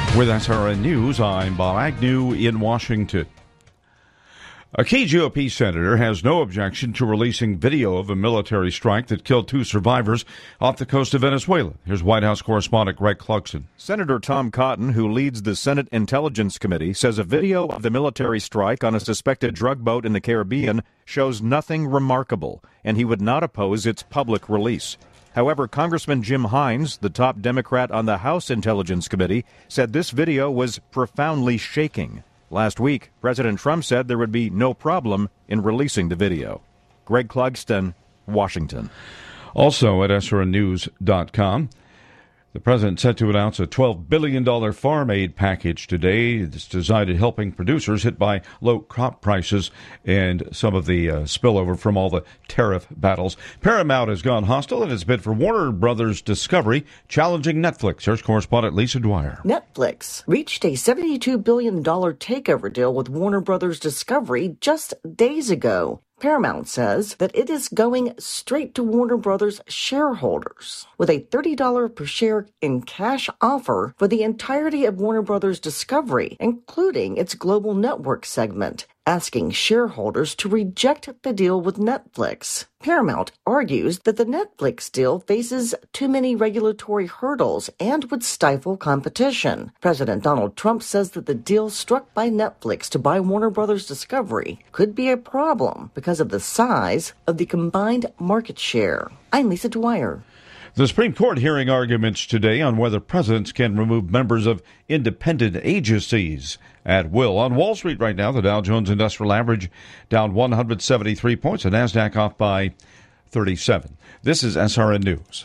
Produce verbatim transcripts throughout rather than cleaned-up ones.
With S R N News, I'm Bob Agnew in Washington. A key G O P senator has no objection to releasing video of a military strike that killed two survivors off the coast of Venezuela. Here's White House correspondent Greg Clugston. Senator Tom Cotton, who leads the Senate Intelligence Committee, says a video of the military strike on a suspected drug boat in the Caribbean shows nothing remarkable, and he would not oppose its public release. However, Congressman Jim Hines, the top Democrat on the House Intelligence Committee, said this video was profoundly shaking. Last week, President Trump said there would be no problem in releasing the video. Greg Clugston, Washington. Also at S R N news dot com, the president set to announce a twelve billion dollars farm aid package today. It's designed at helping producers hit by low crop prices and some of the uh, spillover from all the tariff battles. Paramount has gone hostile in its bid for Warner Brothers Discovery, challenging Netflix. Here's correspondent Lisa Dwyer. Netflix reached a seventy-two billion dollars takeover deal with Warner Brothers Discovery just days ago. Paramount says that it is going straight to Warner Brothers shareholders with a thirty dollars per share in cash offer for the entirety of Warner Brothers Discovery, including its global network segment, asking shareholders to reject the deal with Netflix. Paramount argues that the Netflix deal faces too many regulatory hurdles and would stifle competition. President Donald Trump says that the deal struck by Netflix to buy Warner Brothers Discovery could be a problem because of the size of the combined market share. I'm Lisa Dwyer. The Supreme Court hearing arguments today on whether presidents can remove members of independent agencies at will. On Wall Street right now, the Dow Jones Industrial Average down one hundred seventy-three points, the NASDAQ off by thirty-seven. This is S R N News.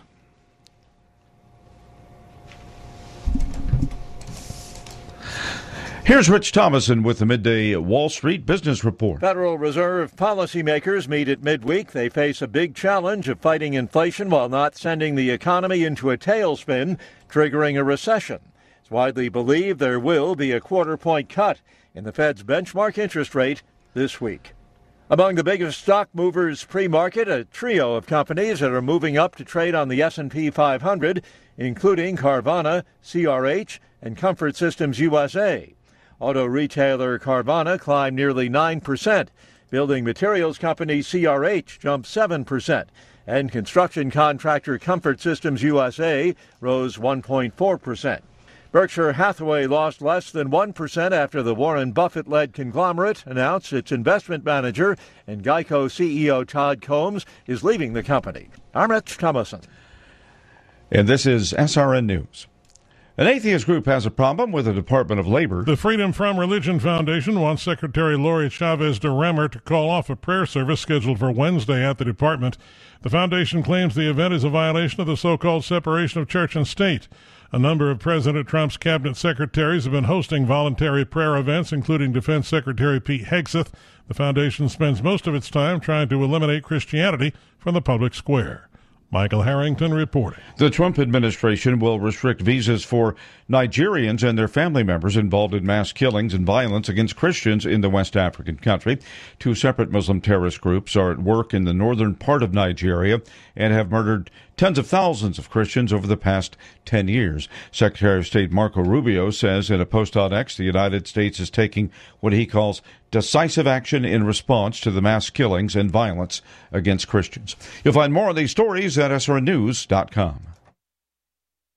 Here's Rich Thomason with the Midday Wall Street Business Report. Federal Reserve policymakers meet at midweek. They face a big challenge of fighting inflation while not sending the economy into a tailspin, triggering a recession. It's widely believed there will be a quarter-point cut in the Fed's benchmark interest rate this week. Among the biggest stock movers pre-market, a trio of companies that are moving up to trade on the S and P five hundred, including Carvana, C R H, and Comfort Systems U S A. Auto retailer Carvana climbed nearly nine percent. Building materials company C R H jumped seven percent. And construction contractor Comfort Systems U S A rose one point four percent. Berkshire Hathaway lost less than one percent after the Warren Buffett-led conglomerate announced its investment manager and Geico C E O Todd Combs is leaving the company. I'm Rich Thomason. And this is S R N News. An atheist group has a problem with the Department of Labor. The Freedom From Religion Foundation wants Secretary Lori Chavez de Remmer to call off a prayer service scheduled for Wednesday at the department. The foundation claims the event is a violation of the so-called separation of church and state. A number of President Trump's cabinet secretaries have been hosting voluntary prayer events, including Defense Secretary Pete Hegseth. The foundation spends most of its time trying to eliminate Christianity from the public square. Michael Harrington reporting. The Trump administration will restrict visas for Nigerians and their family members involved in mass killings and violence against Christians in the West African country. Two separate Muslim terrorist groups are at work in the northern part of Nigeria and have murdered tens of thousands of Christians over the past ten years. Secretary of State Marco Rubio says in a post on X the United States is taking what he calls decisive action in response to the mass killings and violence against Christians. You'll find more of these stories at S R N news dot com.